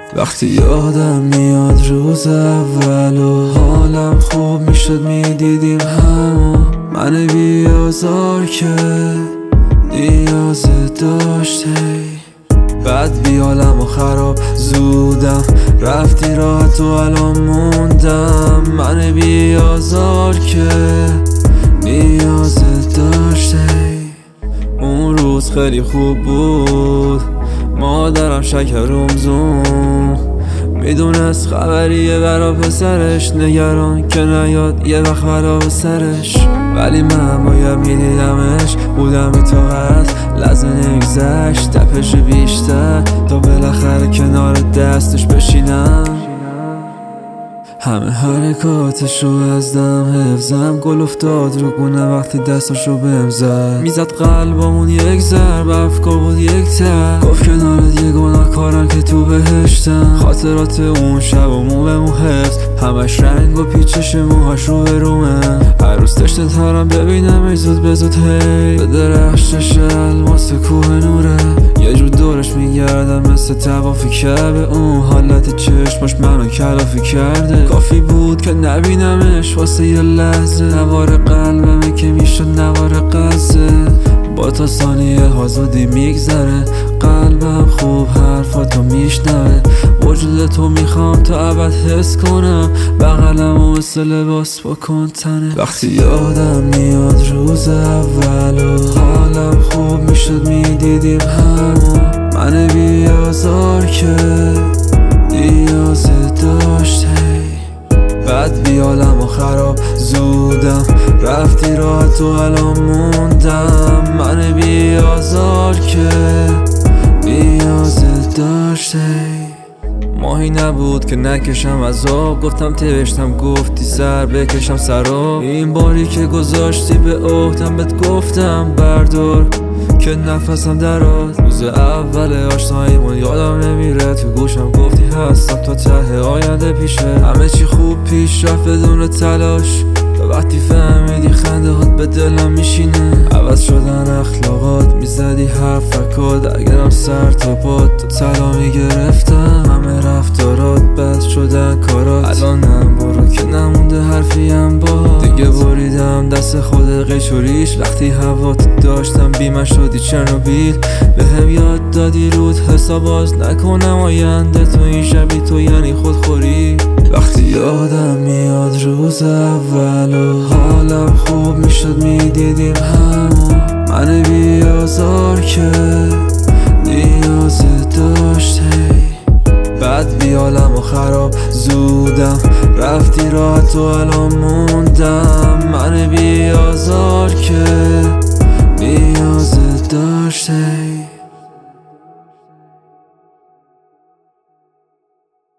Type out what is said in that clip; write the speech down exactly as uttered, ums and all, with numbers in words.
وقتی یادم میاد روز اول و حالم خوب میشد میدیدیم همو من بیازار که نیاز داشته بعد بیالم و خراب زودم رفتی راحت و الان موندم من بیازار که نیاز داشته. اون روز خیلی خوب بود مادرم شکرم زون میدونست خبریه برا پسرش نگران که نیاد یه وقت برا سرش ولی من باید میدیدمش بودم بی طاقت لحظه نمیگذشت تپش بیشتر تا بالاخره کنار دستش بشینم همه حرکاتشو از دم حفظم گل افتاد رو گونه وقتی دستاشو بهم زد میزد قلبمون یک ضرب افکار بود یک تر گفت کنارت یه گناه کارم که تو بهشتم خاطرات اون شب و مو به مو حفظ همش رنگ و پیچش موهاش رو به رومه هر روز تشنه ترم ببینم ای زود به زود هی به درخشش الماس کوه نوره یه جور دورش میگردم مثل توافی کعبه اون حالت چشماش منو کلافی کرده کافی بود که نبینمش واسه یه لحظه نوار قلبمه که میشد نوار قصه با تا ثانیه ها زودی میگذره قلبم خوب حرفاتو میشنوه وجود تو میخوام تا ابد حس کنم بغلم و مثل لباس بکن تنه وقتی یادم میاد روز اول و حالم خوب میشد میدیدیم همو من بیازار که نیاز داشته بعد بیالم و خراب زودم رفتی راحت و الان موندم من بیازار که نیاز داشته ماهی نبود که نکشم عذاب گفتم تشتم گفتی سر بکشم سراب این باری که گذاشتی به عهدم بهت گفتم بردار که نفسم درات روز اول آشناییمون یادم نمیره تو گوشم گفتی هستم تا ته آینده پیشه همه چی خوب پیش رفت بدون تلاش تا وقتی فهمیدی خنده هات به دلم میشینه عوض شدن اخلاقات میزدی حرفکات اگرم سر تا پات تو طلا میگرفتم همه رفتارات بد شدن کارات الانم برو که نمونده حرفیم با دیگه بریدم دست خود قیچوریش وقتی هوات داشتم بیمه شدی چرنوبیل به هم یاد دادی رود حساب باز نکنم آینده تو این شبی تو یعنی خودخوری وقتی یادم میاد روز اول و حالم خوب میشد میدیدیم همو من بیازار که نیاز داشته بعد بیالم و خراب زودم رفتی راحت و الان موندم من بیازار که